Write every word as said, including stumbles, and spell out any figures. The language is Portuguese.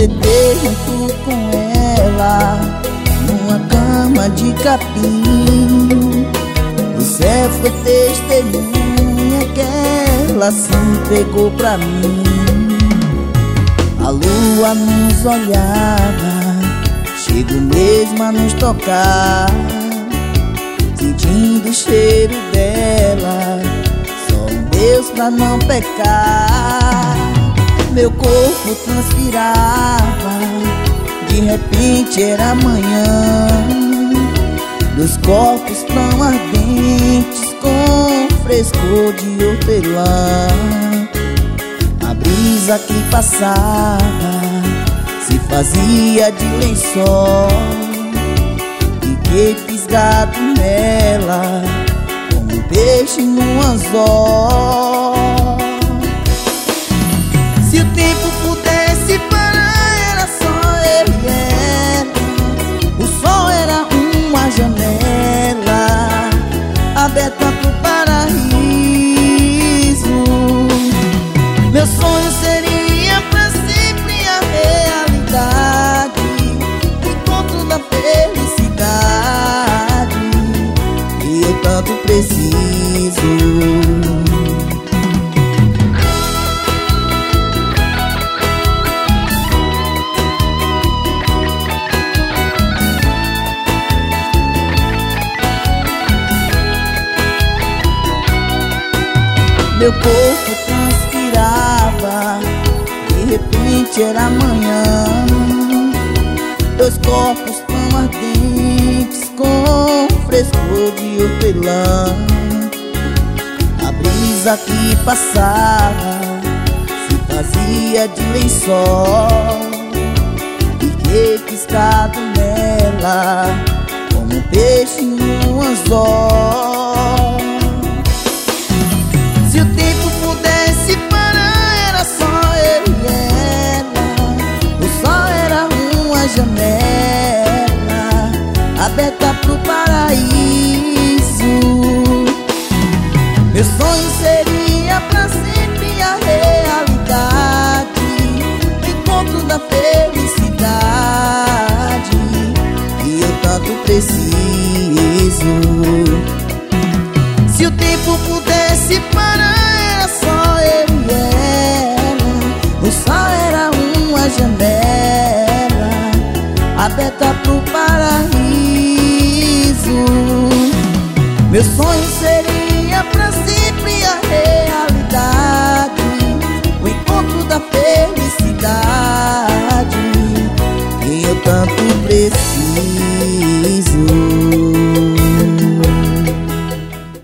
deitei junto com ela numa cama de capim. O céu foi testemunha que ela se entregou pra mim. A lua nos olhava, chego mesmo a nos tocar, sentindo o cheiro dela, só um Deus pra não pecar. Meu corpo transpirava, de repente era manhã. Dois corpos tão ardentes, com frescor de hortelã. A brisa que passava se fazia de lençol. Fiquei fisgado nela, como um peixe num anzol. Se o tempo pudesse parar, era só eu e ela. O sol era uma janela aberta pro paraíso. Meu sonho seria pra sempre a realidade, o encontro da felicidade que eu tanto preciso. Meu corpo transpirava, de repente era manhã. Dois corpos tão ardentes, com frescor de hortelã. A brisa que passava se fazia de lençol. Fiquei piscado nela, como um peixe num anzol. Se o tempo pudesse parar, era só eu e ela. O sol era uma janela aberta pro paraíso. Meu sonho seria pra sempre a realidade, o encontro da felicidade que eu tanto preciso. Se o tempo pudesse parar, era só eu e ela. O sol era uma janela aberta pro paraíso. Meu sonho seria pra sempre a realidade, o encontro da felicidade